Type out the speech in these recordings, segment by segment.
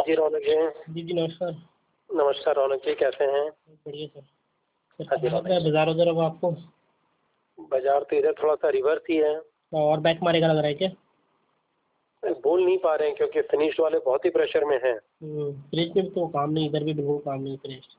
जी रौनक जी। जी जी नमस्कार। नमस्कार रौनक जी, कैसे हैं? बढ़िया सर। सर हाँ जी कहाँ लग रौनक रहा है जी। बाजार उधर अब आपको? बाजार तो इधर थोड़ा सा रिवर्स ही है। और बैक मारेगा लग रहा है क्या? बोल नहीं पा रहे हैं क्योंकि फिनिश वाले बहुत ही प्रेशर में हैं। फ्रिज में तो काम नहीं, इधर भी बिल्कुल काम नहीं फ्रिज।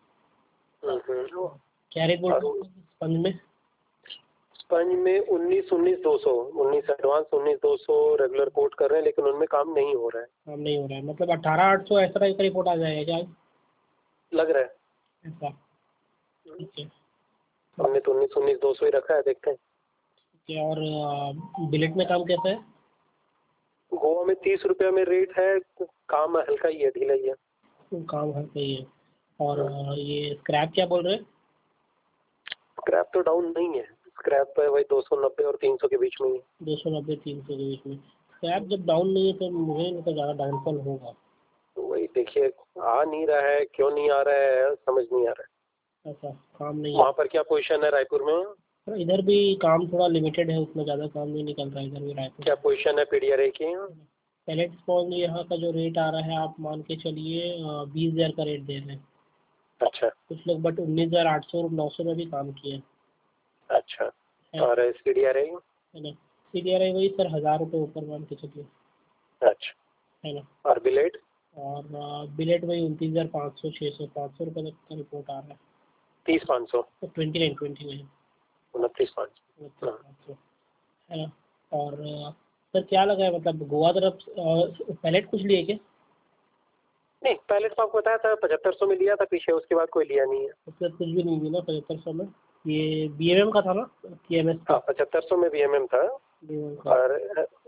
क्या रेट बोल और रहे हैं स्पंज में? स्पंज में 19 एडवांस 19,200 रेगुलर कोट कर रहे हैं, लेकिन उनमें काम नहीं हो रहा है। काम नहीं हो रहा है मतलब 18,800 ऐसा टाइप का रिपोर्ट आ जाएगा क्या? लग रहा है। ऐसा ठीक है। हमने तो 19,200 ही रखा है, देखते हैं। ठीक है। और बिलेट में काम कैसा है? गोवा में 30 रुपया में रेट है। काम हल्का ही है, ढीला ही है। काम है सही है। और ये स्क्रैप क्या बोल रहे हैं? स्क्रैप तो डाउन नहीं है। स्क्रैप है वही 290 और 300 के बीच में ही। 290-300 के बीच में। स्क्रैप जब डाउन नहीं है तो मुझे नहीं लगता ज़्यादा डाउनफॉल होगा। तो वही देखिए, आ नहीं रहा है, क्यों नहीं आ रहा है समझ नहीं आ रहा ऐसा काम नहीं है। है। वहाँ पर क्या पोजीशन है रायपुर में? तो इधर भी काम थोड़ा लिमिटेड है, उतना ज़्यादा काम नहीं निकल रहा है इधर भी रायपुर क्या में। पोजीशन है पीडीआरए की? पैलेट स्पॉन्ज यहाँ का जो रेट आ रहा है आप मान के चलिए 20,000 का रेट दे रहे हैं अच्छा कुछ लोग, बट 19,800 और 900 में भी काम किए अच्छा। है और पीडीआरए? है ना। CDRI वही सर 1,000 रुपये ऊपर मान के चलिए, अच्छा। है ना। और बिलेट? और बिलेट वही 29,500 600 500 रुपये तक का रिपोर्ट आ रहा है। 30,500? तो 29 29,500। 500 है ना। और सर क्या लगा है मतलब गोवा तरफ पैलेट कुछ लिए क्या? नहीं, पहले तो आपको बताया था 7500 में लिया था पीछे, उसके बाद कोई लिया नहीं है। उससे कुछ भी नहीं मिला 7500 में। ये BMM का था ना, TMS का? हाँ, 7500 में बीएमएम था। BMM का और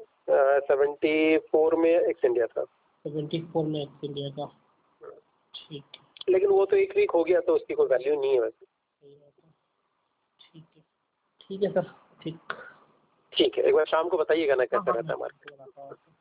74 में एक्स इंडिया था। 74 में एक्स इंडिया का। ठीक है। लेकिन वो तो एक वीक हो गया तो उसकी कोई वैल्यू नहीं है वैसे। सही बात है। ठीक है। ठीक है सर। ठीक। ठीक है, एक बार शाम को बताइएगा ना हाँ कैसा हाँ मैं रहता है आपको मार्केट। बताता हूँ आपको।